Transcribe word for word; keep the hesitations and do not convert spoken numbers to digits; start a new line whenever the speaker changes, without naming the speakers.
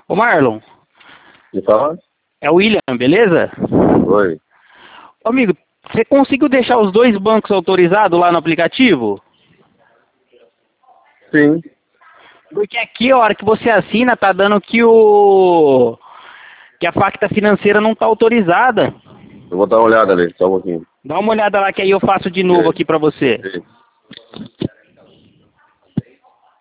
Ô Marlon,
Me fala?
é o William, beleza?
Oi.
Ô, amigo, você conseguiu deixar os dois bancos autorizados lá no aplicativo?
Sim.
Porque aqui, a hora que você assina, tá dando que o... que a facta financeira não tá autorizada.
Eu vou dar uma olhada ali, só um pouquinho.
Dá uma olhada lá que aí eu faço de novo aqui pra você.
Sim.